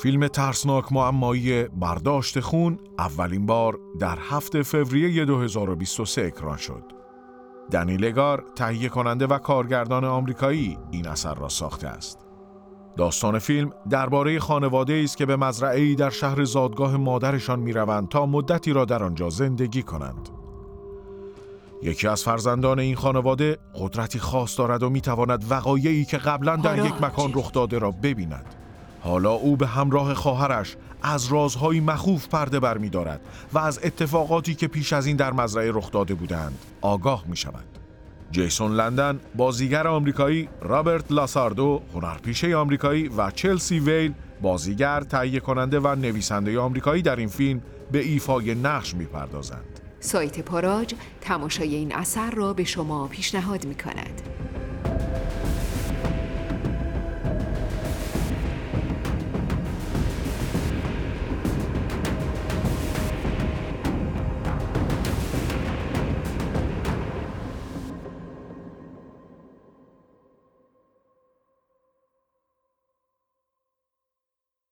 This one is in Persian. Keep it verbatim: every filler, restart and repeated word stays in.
فیلم ترسناک معمایی برداشت خون اولین بار در هفتم فوریه دو هزار و بیست و سه اکران شد. دنی لگار، تهیه کننده و کارگردان آمریکایی، این اثر را ساخته است. داستان فیلم درباره خانواده‌ای است که به مزرعه‌ای در شهر زادگاه مادرشان می‌روند تا مدتی را در آنجا زندگی کنند. یکی از فرزندان این خانواده قدرتی خاص دارد و می‌تواند وقایعی که قبلاً در یک مکان رخ داده را ببیند. حالا او به همراه خواهرش از رازهای مخوف پرده برمی‌دارد و از اتفاقاتی که پیش از این در مزرعه رخ داده بودند آگاه می‌شود. جیسون لندن، بازیگر آمریکایی، رابرت لاساردو، هنرپیشه آمریکایی و چلسی ویل، بازیگر، تهیه کننده و نویسنده آمریکایی در این فیلم به ایفای نقش می‌پردازند. سایت پاراج تماشای این اثر را به شما پیشنهاد می‌کند.